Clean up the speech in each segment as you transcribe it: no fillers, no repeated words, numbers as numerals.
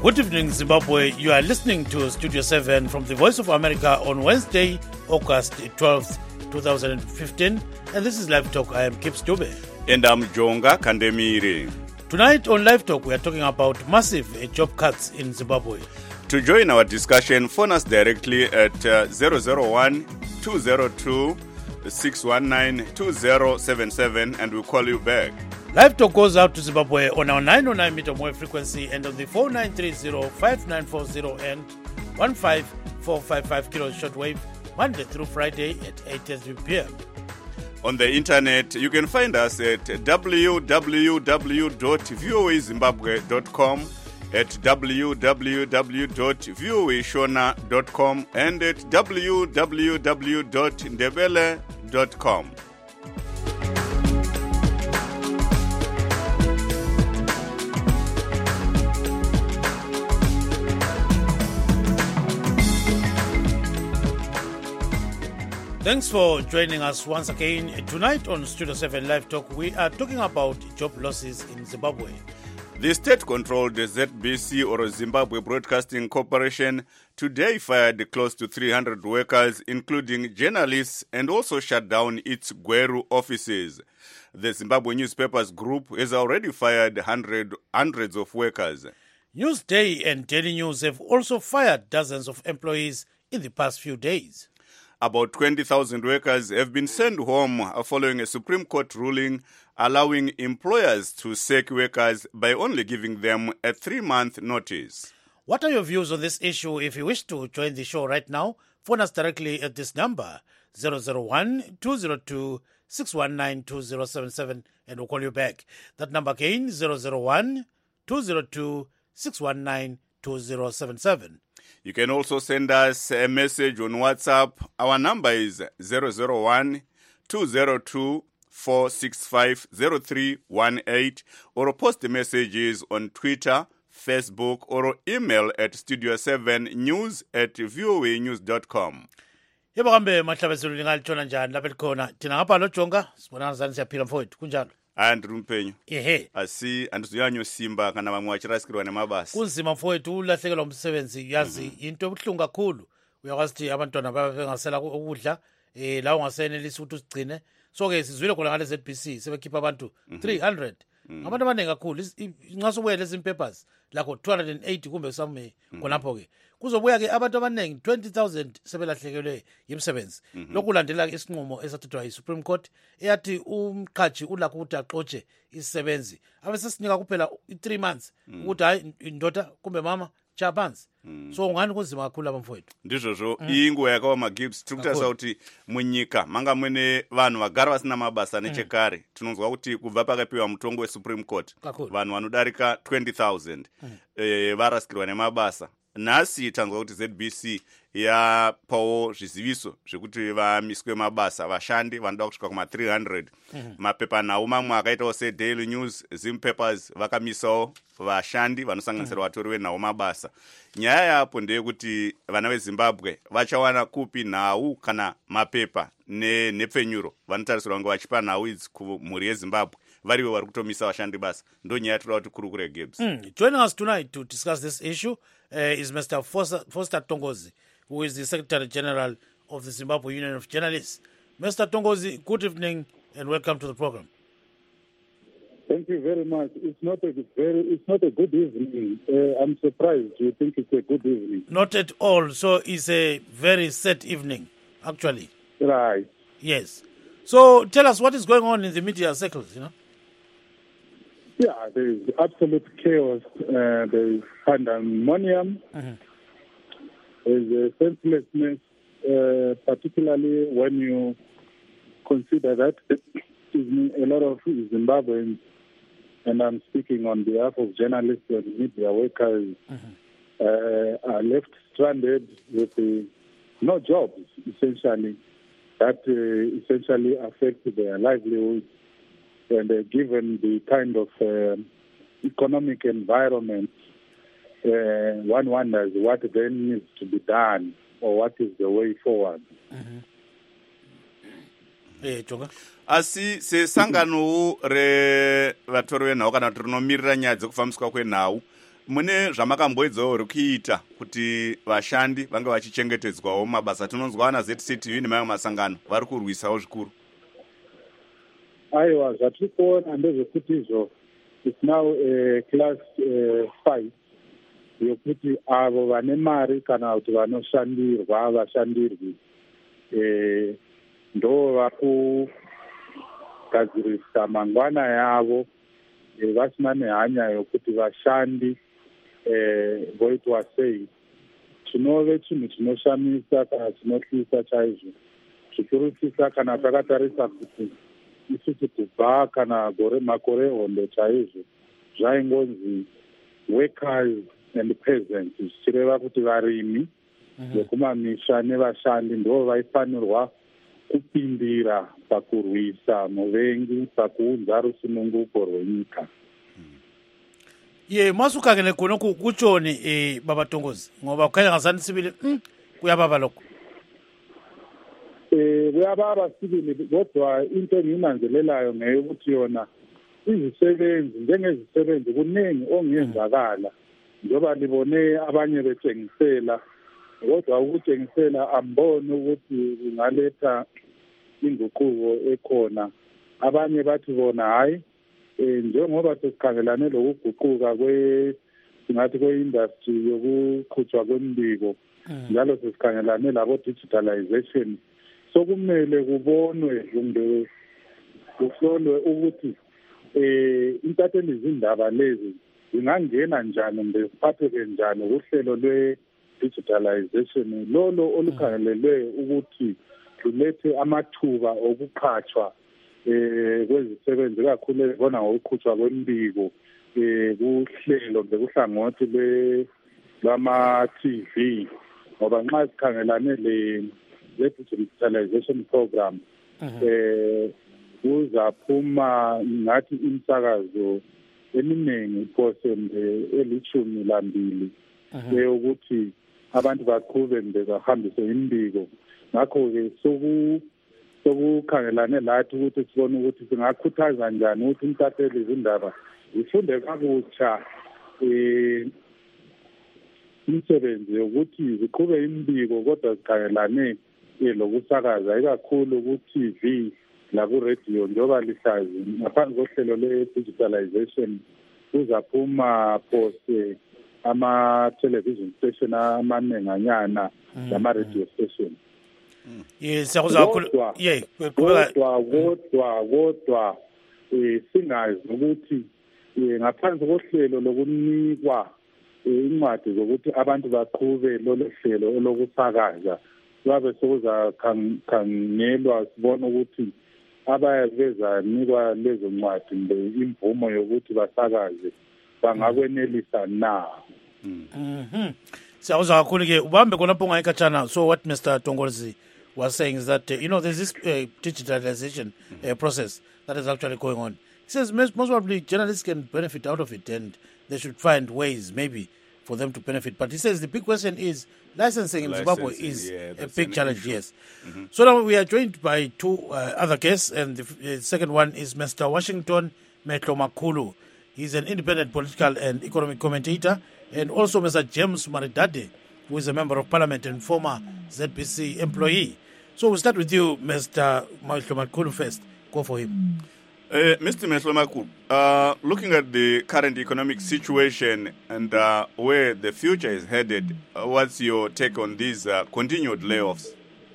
Good evening, Zimbabwe. You are listening to Studio 7 from the Voice of America on Wednesday, August 12th, 2015. And this is Live Talk. I am Kip Stube. And I'm Jonga Kandemiri. Tonight on Live Talk, we are talking about massive job cuts in Zimbabwe. To join our discussion, phone us directly at 001-202-619-2077 and we'll call you back. Live Talk goes out to Zimbabwe on our 909 meter wave frequency and on the 4930-5940 and 15455 kilo shortwave, Monday through Friday at 8:30 p.m. On the internet, you can find us at www.voazimbabwe.com, at www.voashona.com, and at www.ndebele.com. Thanks for joining us once again. Tonight on Studio 7 Live Talk, we are talking about job losses in Zimbabwe. The state-controlled ZBC, or Zimbabwe Broadcasting Corporation, today fired close to 300 workers, including journalists, and also shut down its Gweru offices. The Zimbabwe Newspapers Group has already fired hundreds of workers. Newsday and Daily News have also fired dozens of employees in the past few days. About 20,000 workers have been sent home following a Supreme Court ruling allowing employers to sack workers by only giving them a 3-month notice. What are your views on this issue? If you wish to join the show right now, phone us directly at this number, 001-202-619-2077, and we'll call you back. That number again, 001-202-619-2077. You can also send us a message on WhatsApp. Our number is 001-202-465-0318, or post the messages on Twitter, Facebook, or email at studio7news@voanews.com. Yebo kambe mahlabezulu lingalithona njani lapha likhona thina ngapha lo Jonga sibonana zani siyaphila mfowethu kunjalo Andrumpenyo ehe andizuyanyo simba kana vamwe vachirasikirwa nemabasa kunzima mfowethu ulahlekelwa umsebenzi yazi into ebuhlungu kakhulu uyakwazi ukuthi abantwana bengasela ukudla la ungasenelisi ukuthi usigcine so ke sizwile khona ngale ZBC sebekhipha abantu 300 abantu abaningi kakhulu nxa sobuya lezi papers lakho 280 kumbe somewhere khonapho ke kuzobuya ke abantu abaningi 20,000 sebelahlekelwe yimsebenzi lokulandela isinqumo esathathwa yiSupreme Court eyathi umqhaji ulakho ukuthi axotshe isisebenzi abesesinika kuphela 3 months ukuthi hayi indoda kumbe mama chaphansi so ngani kunzima kakhulu abamfowethu ndizvozvo inguva yakaoma Gibbs tikutarisa kuti munyika manga mwene vanhu vagara vasina mabasa nechekare tinonzwa kuti kubva pakapiwa mutongo weSupreme Court vanhu vanodarika 20,000 varasikirwa nemabasa. Nhasi tanzwa kuti ZBC yapawo zviziviso zvekuti vamiswe mabasa vashandi vanoda kusvika kuma 300 mapepanhau mamwe akaitawo seDaily News, Zim Papers vakamisawo vashandi vanosanganisira vatori venhau mabasa. Nyaya yapo ndeyekuti vana veZimbabwe vachawana kupi nhau kana mapepa nepfenyuro vanotarisirwa kunge vachipa nhau idzi kumhuri yeZimbabwe varivo vari kutomisa vashandi basa. Ndo nyaya toda kuti kurukure Gibbs. Joining us tonight to discuss this issue is Mr. Foster Tongozi, who is the Secretary General of the Zimbabwe Union of Journalists. Mr. Tongozi, good evening and welcome to the program. Thank you very much. It's not a good evening. I'm surprised you think it's a good evening. Not at all. So it's a very sad evening, actually. Right. Yes. So tell us what is going on in the media circles, Yeah, there is absolute chaos. There is pandemonium. There is a senselessness, particularly when you consider that a lot of Zimbabweans, and I'm speaking on behalf of journalists and media workers, are left stranded with no jobs, essentially, that essentially affect their livelihoods. And given the kind of economic environment, one wonders what then needs to be done or what is the way forward. asi sesangano revatori venhau kana kuti rinomirira nyaya dzekufambiswa kwenhau mune zvamakamboedzawo kuita kuti vashandi vange vachichengetedzwawo mabasa? Tinonzwa ana ZCTV nemamwe masangano vari kurwisawo zvikuru. Aiwa, zvatiri kuona ndezvekuti izvo it's now class 5 yokuti avo vane mari kana kuti vanoshandirwa vashandirwi ndo vakugadzirisa mangwana yavo vasina nehanya yokuti vashandi voitwa sei. Chinove chinhu chinoshamisa kana chinotyisa chaizvo, zvikurusisa kana takatarisa kuti isusu kubva kana makore hondo chaizvo zvaingonzi workers and peasants, zvichireva kuti varimi vekumamisha nevashandi ndo vaifanirwa kupindira pakurwisa muvengi, pakuunza rusununguko rwenyika. Masukangele kuno kuchoni Baba Tongozi ngoba kukhanya ngazani sibili kuyababa lokho. Kuyababa sibili, kodwa into engiyinanzelelayo ngeyokuthi yona izisebenzi njengezisebenzi kuningi ongenzakala njengoba libone abanye betshengisela, kodwa ukutshengisela amboni ukuthi kungaletha inguquko ekhona. Abanye bathi bona hayi njengoba sesikhangelane lokuguquka singathi kwe-industry yokuqhutshwa kwembiko njalo sesikhangelane labo digitalization, sokumele kubonwe kumbe kuhlolwe ukuthi intatheli izindaba lezi zingangena njani kumbe ziphatheke njani kuhlelo lwe-digitalization lolo olukhangelelwe ukuthi lulethe amathuba okuqhatshwa kwezisebenzi kakhulu ezibona ngokuqhutshwa kwembiko kuhlelo bekuhlangothi lwama-TV, ngoba nxa sikhangelane le-digitalization program kuzaphuma ngathi imsakazo eminingi phosende 12 eyokuthi abantu baqhube bahambise imbiko. Ngakho-ke sokukhangelane lathi ukuthi sibone ukuthi singakhuthaza njani ukuthi intatheli izindaba zifunde kabutsha imisebenzi yokuthi ziqhube imbiko kodwa zikhangelane lokusakaza ikakhulu ku-TV laku-radio njengoba lihlazi ngaphansi kohlelo le-digitalization kuzaphuma phose ama-television station amanenganyana lama-radio station. Kodwa singazi ukuthi ngaphansi kohlelo lokunikwa incwadi zokuthi abantu baqhube lolo hlelo olokusakaza babe sokuzakhangelwa sibona ukuthi abayabezanikwa lezo ncwadi mbe imvumo yokuthi basakaze bangakwenelisa na. Siyawuzwa kakhulu-ke ubambe khonapho ungayikhatshana. So what Mr. Tongozi was saying is that there's this digitalization process that is actually going on. He says most probably journalists can benefit out of it and they should find ways maybe for them to benefit. But he says the big question is licensing in Zimbabwe is a big challenge, yes. So now we are joined by two other guests, and the second one is Mr. Washington Mehlomakulu. He's an independent political and economic commentator, and also Mr. James Maridade, who is a member of parliament and former ZBC employee. So we'll start with you, Mr. Mehlomakulu first. Go for him. Mr. Mehlomakulu, looking at the current economic situation and where the future is headed, what's your take on these continued layoffs?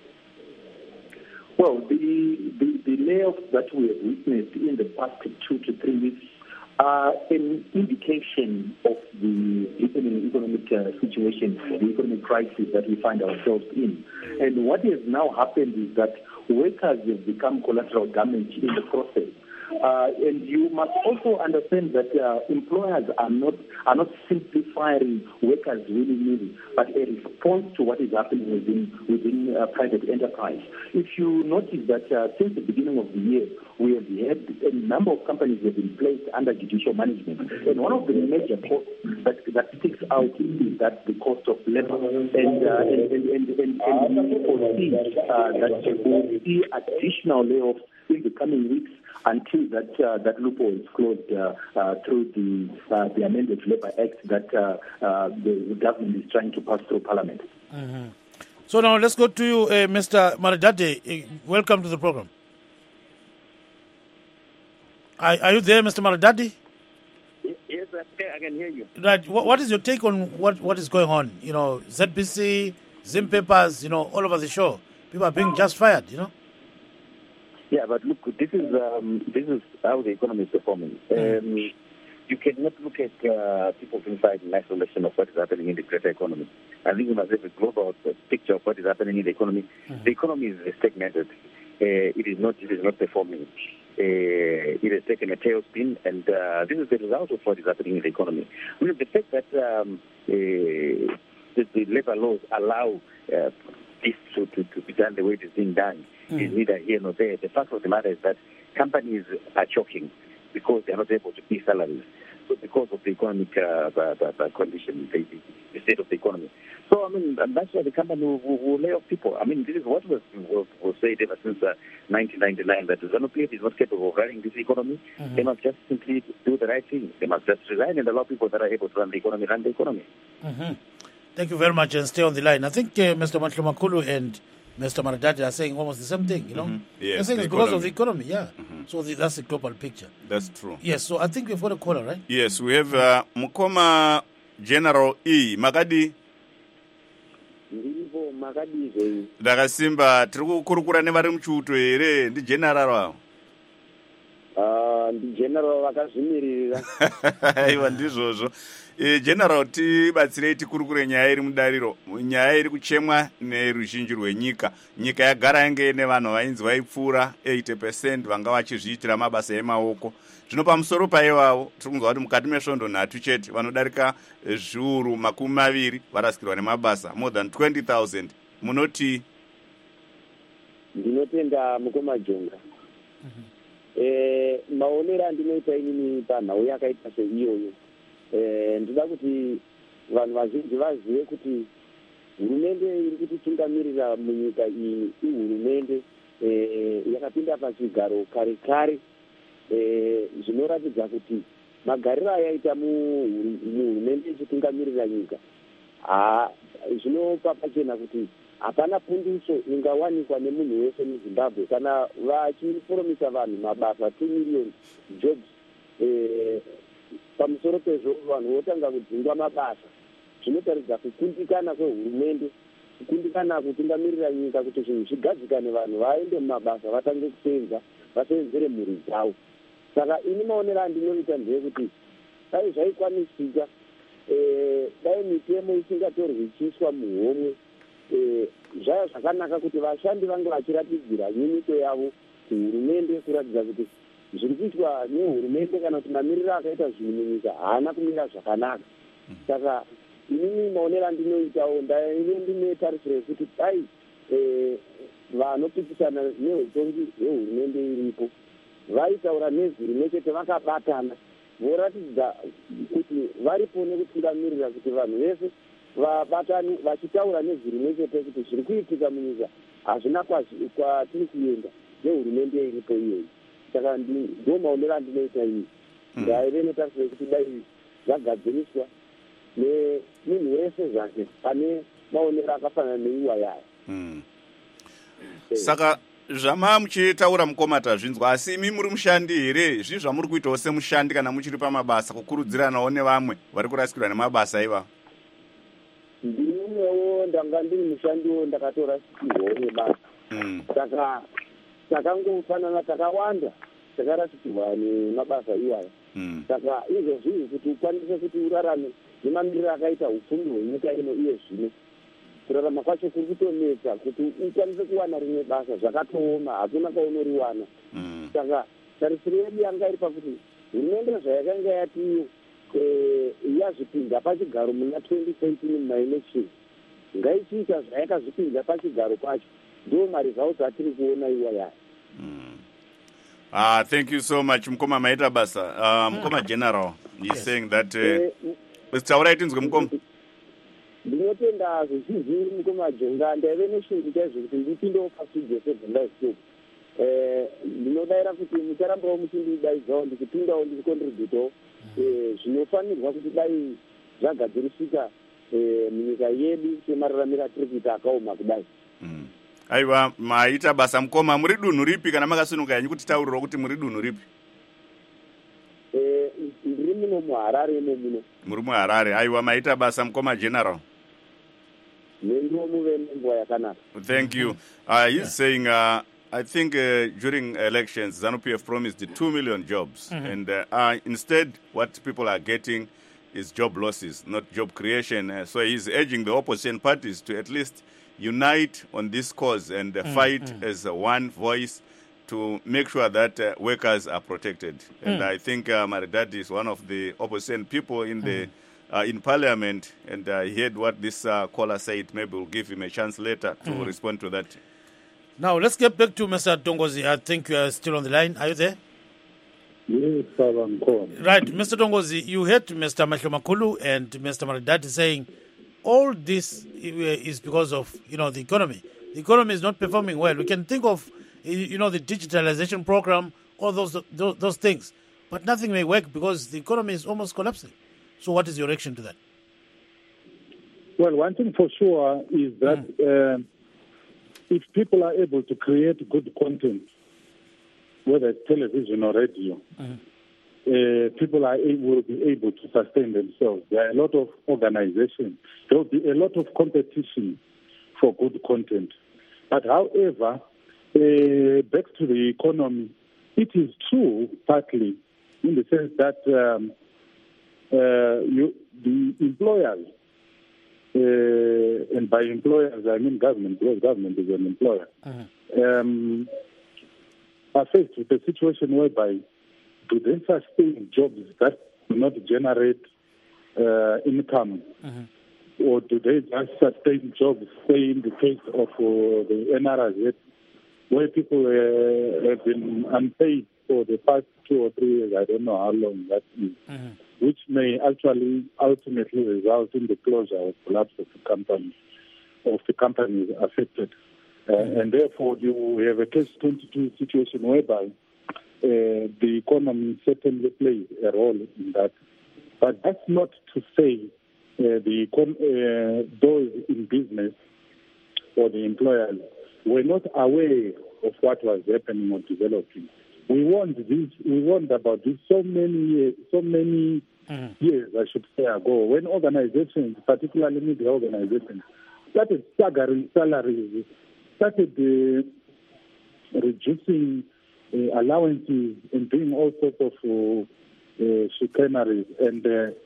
Well, the layoffs that we have witnessed in the past 2 to 3 weeks are an indication of the economic situation, the economic crisis that we find ourselves in. And what has now happened is that workers have become collateral damage in the process. And you must also understand that employers are not simply firing workers willy-nilly, but a response to what is happening within private enterprise. If you notice that since the beginning of the year, we have had a number of companies that have been placed under judicial management. And one of the major costs that sticks out is that the cost of labor. And we foresee that there will be additional layoffs in the coming weeks until that loophole is closed through the amended Labour Act that the government is trying to pass through Parliament. Mm-hmm. So now let's go to you, Mr. Maridadi. Welcome to the program. Are you there, Mr. Maridadi? Yes, I can hear you. Right. What is your take on what is going on? You know, ZBC, Zim Papers, you know, all over the show. People are being just fired, you know? Yeah, but look, this is how the economy is performing. You cannot look at people inside in isolation of what is happening in the greater economy. I think we must have a global picture of what is happening in the economy. Mm-hmm. The economy is stagnated. It is not performing. It has taken a tailspin, and this is the result of what is happening in the economy. Well, the fact that the labor laws allow this to be done the way it is being done is neither here nor there. The fact of the matter is that companies are choking because they are not able to pay salaries. So because of the economic condition, the state of the economy. So, I mean, that's why the company will lay off people. I mean, this is what was said ever since 1999, that ZANU-PF is not capable of running this economy. Mm-hmm. They must just simply do the right thing. They must just resign and allow people that are able to run the economy. Mm-hmm. Thank you very much, and stay on the line. I think Mr. Mahlumakulu and Mr. Maridadi are saying almost the same thing, you know? Mm-hmm. Yes, they're saying it's because of the economy, yeah. Mm-hmm. So that's the global picture. That's true. Yes, so I think we've got a caller, right? Yes, we have Mukoma General E. Makadi. Ndakasimba tiri kukurukura nevari muchiuto here ndi general wavo. Ndi general vakazvimirira. Aiwa ndizvozvo. General, tibatsirei tikurukure nyaya iri mudariro, nyaya iri kuchemwa neruzhinji rwenyika. Nyika yagara yange nevanhu vainzi vaipfuura 80% vanga vachizviitira mabasa emaoko. Zvino pamusoro paivavo tiri kunzwa kuti mukati mesvondo nhatu chete vanodarika zviuru 20 varasikirwa nemabasa, more than 20,000. Munoti? Ndinotenda Mukoma Jonga. Maonero andinoita inini panhau yakaita seiyoyo. Ndoda kuti vanhu vazhinji vazive kuti hurumende iri kutitungamirira munyika iyi ihurumende yakapinda pachigaro kare kare, zvinoratidza kuti magariro ayaita muhurumende ichitungamirira nyika zvinopa pachena kuti hapana punduso ingawanikwa nemunhu wese muZimbabwe kana vachipromisa vanhu mabasa 2 million jobs. Pamusoro pezvo vanhu votanga kudzingwa mabasa. Zvinotaridza kukundikana kwehurumende, kukundikana kutungamirira nyika kuti zvinhu zvigadzikane, vanhu vaende mumabasa vatange kusenza, vasenzere mhuri dzavo. Saka ini maonero andinoita ndeyekuti dai zvaikwanisika, dai mitemo isingatorwi ichiiswa muhomwe, zvaya zvakanaka kuti vashandi vange vachiratidzira nyimiko yavo kuhurumende, kuratidza kuti zviri kuitwa nehurumende kana kuti mamiriro akaita zvinhu munyika haana kumira zvakanaka. Saka inini maonero andinoitawo ndinetarisira yekuti dai vanopikisana neutongi hwehurumende iripo vaitaura nezwi rimwe chete, vakabatana, voratidza kuti varipo nekutungamirira kuti vanhu vese vabatani vachitaura nezwi rimwe chete kuti zviri kuitika munyika hazvina kwatiri kuenda nehurumende iripo iyoyi. Saka ndo maonero andinoita iyi. Ndaive netarisira kuti dai zvagadziriswa nemunhu wese zvake pane maonero akafanana neiwayaya. Saka zvama muchitaura Mukoma tazvinzwa, asi imi muri mushandi here? Zvii zvamuri kuitawo semushandi kana muchiri pamabasa, kukurudziranawo nevamwe vari kurasikirwa nemabasa iva? Ndimwewo ndanga ndiri mushandiwo ndakatorasikirwawo nebasa. Saka takangofanana takawanda takarasikirwa nemabasa iwaya. Saka izvozvi kuti ukwanise kuti urarame nemamiriro akaita upfumi hwenyika ino iye zvino, kurarama kwacho kuri kutonetsa kuti ukwanise kuwana rimwe basa zvakatooma, hakuna kwaunoriwana. Saka tarisiro yedu yanga iri pakuti hurumende zvayakanga yatiyo yazvipinza pachigaro muna 2017 mumaelection, ngaichiita zvayakazvipinza pachigaro pacho, ndo maresults atiri kuona iwayaya. Thank you so much, Mukoma maita basa. Mukoma General, he's saying that taurai tinzwe Mukoma. Ndinotenda zvizhinji Mukoma Jonga, ndaive neshungu chaizvo kuti ndipindewo pastudio seZimbabwe Scope ndinodayira kuti mucharambawo muchindidaizawo ndichipindawo ndichikontributawo zvinofanirwa kuti dai zvagadzirisika munyika yedu semararamiro atiri kuita akaoma kudai. Aiwa, maita basa mukoma, muri dunhu ripi kana makasununga yanyu kuti tauriro kuti muri dunhu ripi? Ndiri muno muHarare imo. Muri muHarare. Aiwa, maita basa mukoma general. Thank you. He's saying, I think during elections, ZANU-PF promised 2 million jobs. And instead, what people are getting is job losses, not job creation. So he's urging the opposition parties to at least unite on this cause and fight as one voice to make sure that workers are protected. And I think Maridadi is one of the opposition people in the in Parliament, and he heard what this caller said. Maybe we'll give him a chance later to respond to that. Now, let's get back to Mr. Tongozi. I think you are still on the line. Are you there? Yes, I'm calling. Right. Mr. Tongozi, you heard Mr. Mahlomakulu and Mr. Maridadi saying all this is because of, the economy. The economy is not performing well. We can think of, the digitalization program, all those things. But nothing may work because the economy is almost collapsing. So what is your reaction to that? Well, one thing for sure is that if people are able to create good content, whether it's television or radio, people will be able to sustain themselves. There are a lot of organizations. There will be a lot of competition for good content. But however, back to the economy, it is true partly in the sense that the employers, and by employers I mean government, because government is an employer, are faced with a situation whereby do they sustain jobs that do not generate income, or do they just sustain jobs, say in the case of the NRZ, where people have been unpaid for the past 2 or 3 years, I don't know how long that is, which may actually ultimately result in the closure or collapse of the companies affected. And therefore, you have a catch-22 situation whereby the economy certainly plays a role in that. But that's not to say those in business or the employers were not aware of what was happening or developing. We warned about this so many years, I should say, ago, when organizations, particularly media organizations, started staggering salaries, started reducing allowances and doing all sorts of chicaneries. And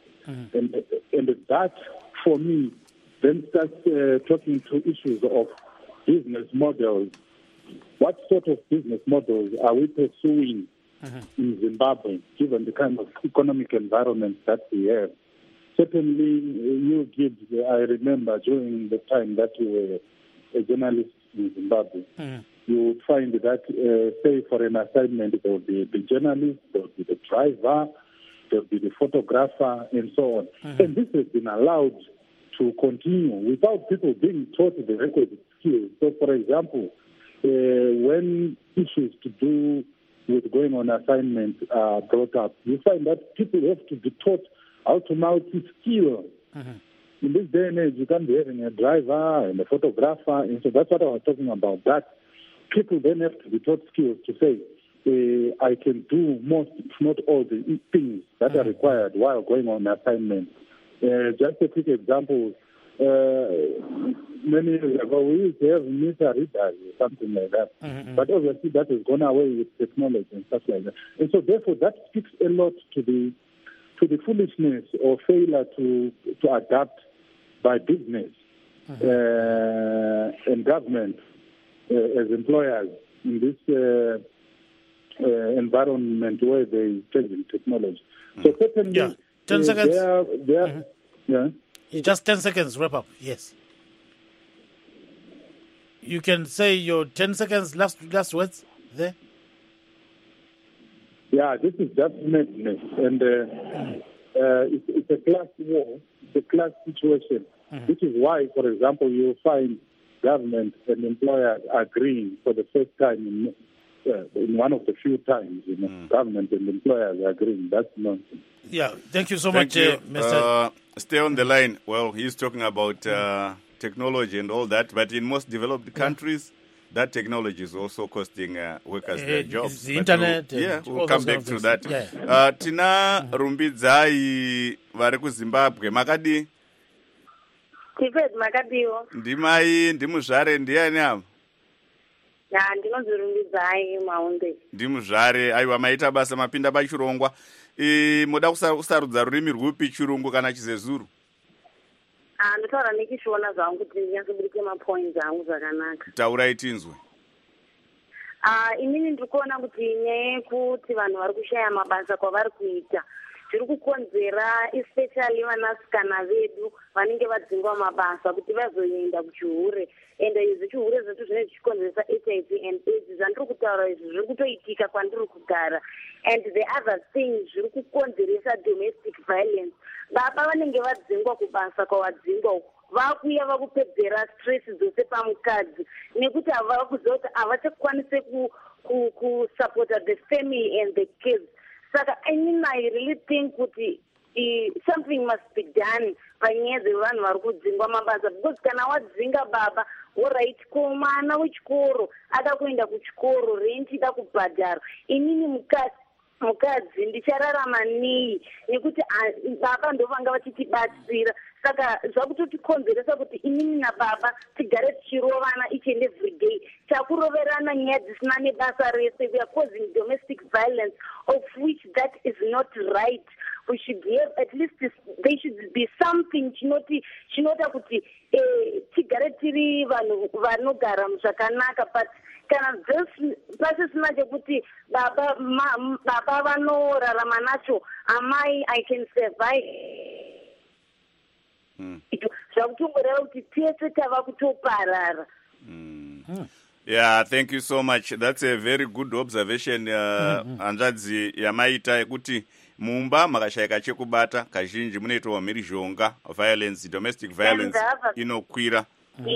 that, for me, then starts talking to issues of business models. What sort of business models are we pursuing in Zimbabwe, given the kind of economic environment that we have? Certainly, you Gibbs, I remember during the time that you were a journalist in Zimbabwe, you would find that, say, for an assignment, there would be the journalist, there would be the driver, there would be the photographer, and so on. And this has been allowed to continue without people being taught the requisite skills. So, for example, when issues to do with going on assignment are brought up, you find that people have to be taught how to multi-skill. In this day and age, you can't be having a driver and a photographer, and so that's what I was talking about. That people then have to be taught skills to say, I can do most, if not all, the things that are required while going on assignment. Just a quick example. Many years ago, we used to have meter readers or something like that. But obviously, that has gone away with technology and stuff like that. And so, therefore, that speaks a lot to the foolishness or failure to adapt by business and government as employers in this environment where they are changing technology. So certainly, 10 seconds. Yeah. Just 10 seconds, wrap up. Yes. You can say your 10 seconds last words there. Yeah, this is just madness, and it's a class war, it's a class situation, which is why, for example, you find government and employers agreeing for the first time in one of the few times, government and employers are agreeing. That's nonsense. Yeah, thank you so much, Mr. Stay on the line. Well, he's talking about technology and all that, but in most developed countries, that technology is also costing workers their jobs. The internet. We'll come back to that. Yeah. Tina Rumbidzai vari kuZimbabwe makadi Tifed makadiwo. Ndimai ndimuzvare ndiani apa? Ndinonzi Rumbidzai Maunde. Ndimuzvare aiwa maita basa mapinda pachirongwa. Moda kusarudza rurimi rwupi, chirungu kana chizezuru? Ndotaura nechishona zvangu kuti ndinyatsobudise mapoints angu zvakanaka. Taurai tinzwe. Inini ndiri kuona kuti nyaya yekuti vanhu vari kushaya mabasa kwavari kuita zviri kukonzera especially vanasikana vedu vanenge vadzingwa mabasa kuti vazoenda kuchihure, ende izvi chihure zvetu zvinenge zvichikonzeresa HIV and AIDS. Zvandiri kutaura izvi zviri kutoitika kwandiri kugara, and the other thing zviri kukonzeresa domestic violence. Baba vanenge vadzingwa kubasa kwavadzingwa uku vakuuya vakupedzera stress dzose pamukadzi nekuti hava kuziva kuti havachakwanise kusupporta the family and the kids. Saka I really think kuti something must be done panyaya dzevanhu vari kudzingwa mabasa, because kana wadzinga baba alright, ko mwana wechikoro ada kuenda kuchikoro, rent ida kubhadhara, inini mukadzi ndichararama nei nekuti baba ndovanga vachitibatsira. Saka zvakutotikonzeresa kuti inini nababa tigare tichirovana each and every day, takuroverana nyaya dzisina nebasa rese. We are causing domestic violence, of which that is not right. We should have at least there should be something chinota kuti tigare tiri vanhu vanogara zvakanaka. But kana pasisina chekuti baba vanorarama nacho, amai I can survive. Zvakutongoreva kuti tese tava kutoparara. Yeah, thank you so much. That's a very good observation. Hanzvadzi yamaita yekuti mumba makashayika chekubata kazhinji munoitwa mhirizhonga, violence, domestic violence inokwira.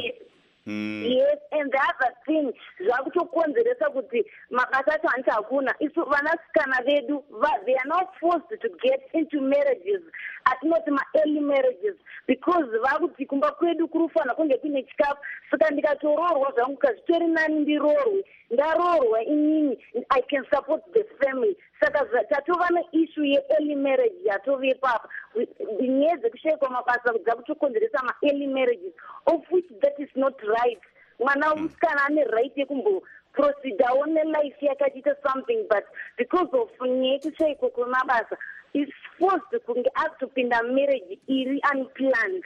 Yes, and the other thing zvakutokonzeresa kuti mabasa acho hanti hakuna. Isu vanasikana vedu they are not forced to get into marriages, atinoti ma-early marriages, because vakuti kumba kwedu kurufanira kunge kune chikafu. Saka ndikatoroorwa zvangu kazvitori nani ndiroorwe, ndaroorwa inini I can support the family. Saka tatova neissue ye-early marriage yatove papa. Nyaya dzekushayikwa mabasa dzakutokonzeresa ma-early marriages, of which that is not right. Mwana musikana ane right yekumboproceda nelife yakachiita something, but because of nyaya yekushayikwa kwemabasa is forced kunge akutopinda marriage iri unplanned.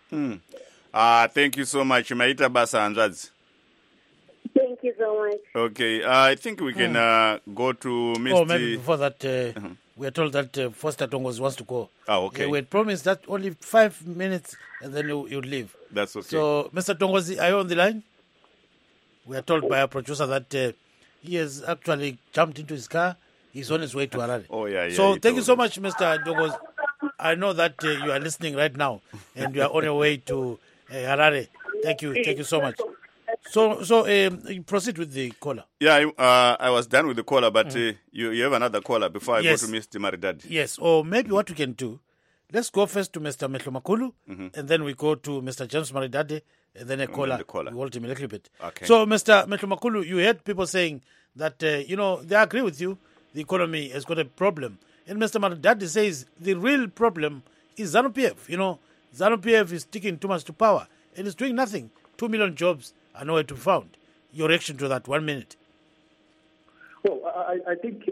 Thank you so much. Maita basa hanzvadzi. Thank you so much. Okay, I think we can go to Mr. Oh, maybe before that, we are told that Foster Tongozi wants to go. Okay. We had promised that only 5 minutes and then you'd leave. That's okay. So, Mr. Tongozi, are you on the line? We are told by our producer that he has actually jumped into his car. He's on his way to Harare. Oh, yeah. So, thank you so much, Mr. Tongozi. I know that you are listening right now and you are on your way to Harare. Thank you. Thank you so much. So proceed with the caller. Yeah, I was done with the caller, but you have another caller before I go to Mr. Maridadi. Yes, or maybe what we can do, let's go first to Mr. Mehlomakulu, and then we go to Mr. James Maridadi, and then a caller. We hold him a little bit. Okay. So, Mr. Mehlomakulu, you heard people saying that, they agree with you, the economy has got a problem. And Mr. Maridadi says the real problem is ZANU-PF. ZANU-PF is sticking too much to power and is doing nothing. 2 million jobs are nowhere to be found. Your reaction to that? 1 minute. Well, I think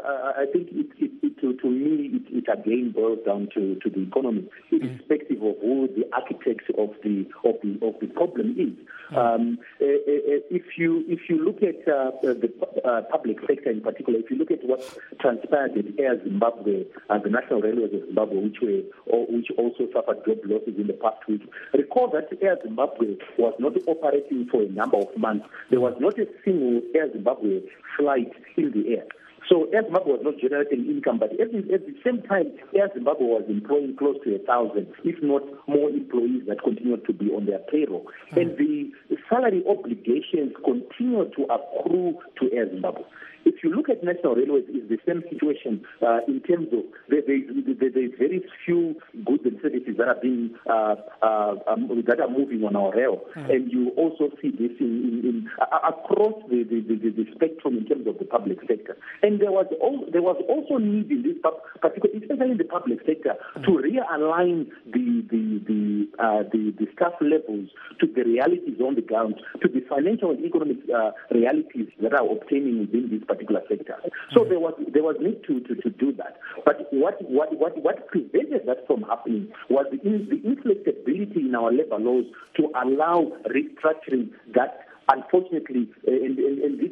to me it again boils down to the economy, irrespective of who the architects of the problem is. If you look at the public sector in particular, if you look at what transpired at Air Zimbabwe and the National Railways of Zimbabwe, which also suffered job losses in the past week, recall that Air Zimbabwe was not operating for a number of months. There was not a single Air Zimbabwe flight in the air. So Air Zimbabwe was not generating income, but at the same time, Air Zimbabwe was employing close to 1,000, if not more employees that continued to be on their payroll. And the salary obligations continue to accrue to Air Zimbabwe. If you look at National Railways, it's the same situation in terms of there's very few goods and services that are being that are moving on our rail, and you also see this in across the spectrum in terms of the public sector. And there was also need in this particular, especially in the public sector, to realign the staff levels to the realities on the ground, to the financial and economic realities that are obtaining within this particular sector. So there was need to do that. But what prevented that from happening was the inflexibility in our labor laws to allow restructuring that. Unfortunately, and this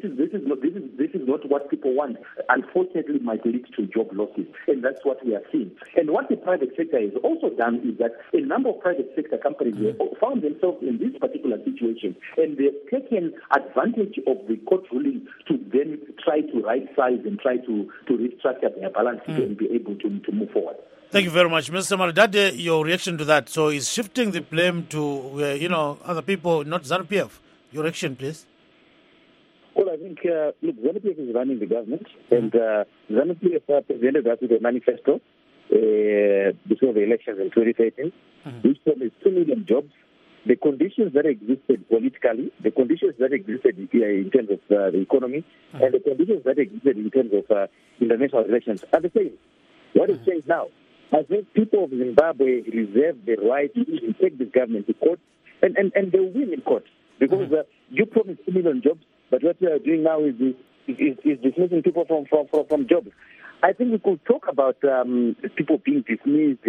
is not what people want. Unfortunately, might lead to job losses, and that's what we are seeing. And what the private sector has also done is that a number of private sector companies found themselves in this particular situation, and they've taken advantage of the court ruling to then try to right size and try to restructure their balance sheet and be able to move forward. Thank you very much, Mr. Maridade. Your reaction to that? So, is shifting the blame to other people, not ZANU-PF? Your reaction, please. Well, I think, look, ZANU-PF is running the government, and ZANU-PF presented us with a manifesto before the elections in 2013, which promised 2 million jobs. The conditions that existed politically, the conditions that existed in terms of the economy, and the conditions that existed in terms of international relations are the same. What has changed now? I think people of Zimbabwe reserve the right to even take this government to court, and they will win in court. Because you promised 2 million jobs, but what you are doing now is dismissing people from jobs. I think we could talk about people being dismissed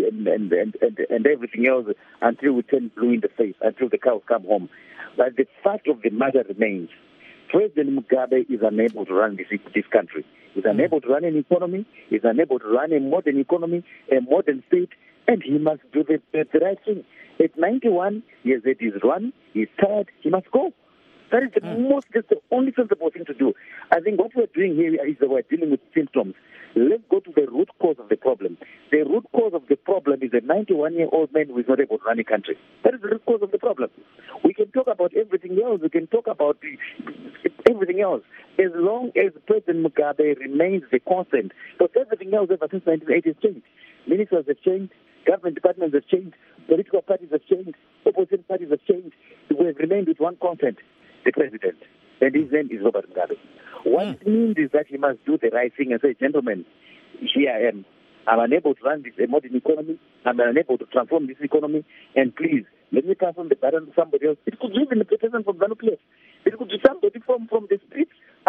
and everything else until we turn blue in the face, until the cows come home. But the fact of the matter remains. President Mugabe is unable to run this country. He's unable to run an economy. He's unable to run a modern economy, a modern state, and he must do the right thing. At 91, he has said he's run, he's tired, he must go. That is that's the only sensible thing to do. I think what we're doing here is that we're dealing with symptoms. Let's go to the root cause of the problem. The root cause of the problem is a 91-year-old man who is not able to run a country. That is the root cause of the problem. We can talk about everything else. We can talk about everything else. As long as President Mugabe remains the constant, because everything else ever since 1980 has changed. Ministers have changed, government departments have changed, political parties have changed, opposition parties have changed. We have remained with one constant, the president. And his name is Robert Mugabe. What it means is that he must do the right thing and say, gentlemen, here I am. I'm unable to run this modern economy. I'm unable to transform this economy. And please, let me transform the burden to somebody else. It could be even the president from ZANU-PF. It could be somebody from the streets.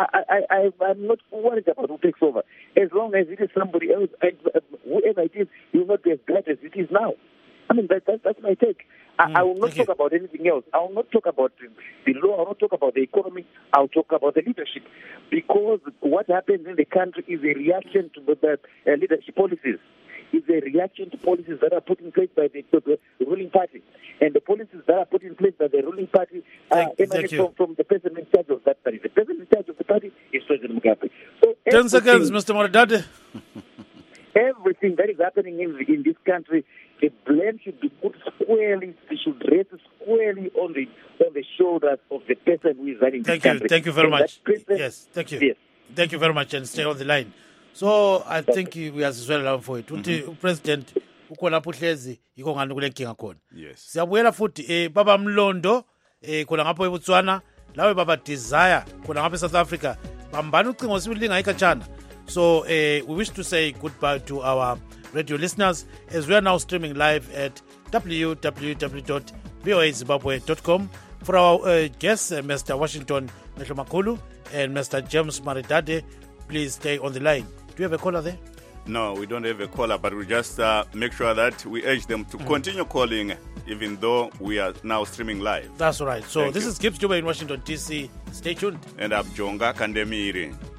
I'm not worried about who takes over. As long as it is somebody else, whoever it is, he will not be as bad as it is now. I mean, that's my take. I will not talk about anything else. I will not talk about the law. I will not talk about the economy. I will talk about the leadership. Because what happens in the country is a reaction to the leadership policies. It's a reaction to policies that are put in place by the ruling party. And the policies that are put in place by the ruling party emanate from the person in charge of that party. The person in charge of the party is President Mugabe. So 10 seconds, Mr. Maridade. Everything that is happening in this country, the blame should be put squarely, they should rest squarely on the shoulders of the person who is running this country. Thank you very much. Yes, thank you. Yes. Thank you very much, and stay on the line. So I think we are well for it. President ukhona lapho uhlezi yiko ngani kule nkinga khona. Yes. Siyabuyela futhi baba Mlondo khona ngapho eBotswana, lawe baba Desire khona ngapha eSouth Africa. Bambani ucingo sibulinga ikhatshana. So we wish to say goodbye to our radio listeners as we are now streaming live at www.voazimbabwe.com. For our guests, Mr. Washington Mehlomakulu and Mr. James Maridade, please stay on the line. Do you have a caller there? No, we don't have a caller, but we just make sure that we urge them to continue calling even though we are now streaming live. That's right. So this is Gibbs Juba in Washington, D.C. Stay tuned. And I'm Jonga Kandemiri.